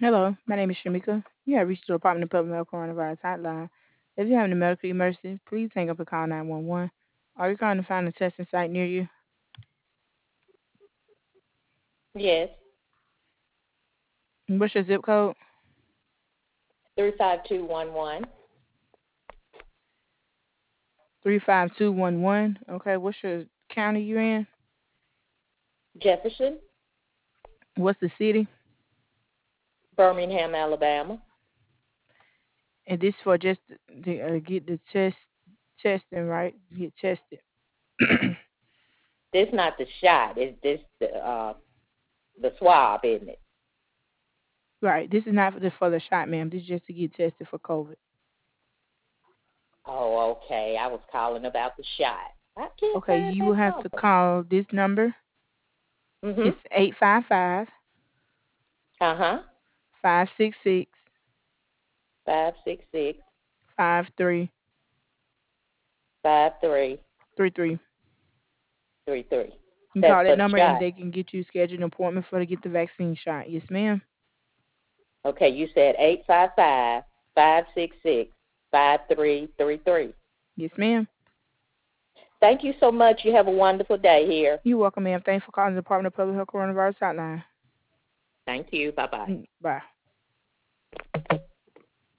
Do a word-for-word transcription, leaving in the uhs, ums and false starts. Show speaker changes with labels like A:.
A: Hello, my name is Shamika. You have reached the Department of Public Health Coronavirus Hotline. If you have a medical emergency, please hang up and call nine one one. Are you calling to find a testing site near you?
B: Yes,
A: What's your zip code?
B: three five two one one.
A: three five two one one. Okay, what's your county you in?
B: Jefferson,
A: What's the city?
B: Birmingham, Alabama.
A: And this for just to uh, get the test testing right, get tested.
B: This not the shot. It's this the uh the swab, isn't it?
A: Right, this is not for the, for the shot, ma'am. This is just to get tested for COVID.
B: Oh, okay. I was calling about the shot. I can't
A: Okay,
B: find
A: you
B: that
A: will have to
B: number.
A: call this number.
B: Mhm.
A: It's eight five five
B: Uh huh.
A: five six six
B: Five six six
A: five three
B: five three
A: three three.
B: three three.
A: You can
B: That's
A: call that
B: for the
A: number and
B: shot.
A: they can get you scheduled an appointment for to get the vaccine shot. Yes, ma'am.
B: Okay, you said eight five five five six six five three three three.
A: Yes, ma'am.
B: Thank you so much. You have a wonderful day here.
A: You're welcome, ma'am. Thanks for calling the Department of Public Health Coronavirus Hotline.
B: Thank you. Bye bye.
A: Mm, bye.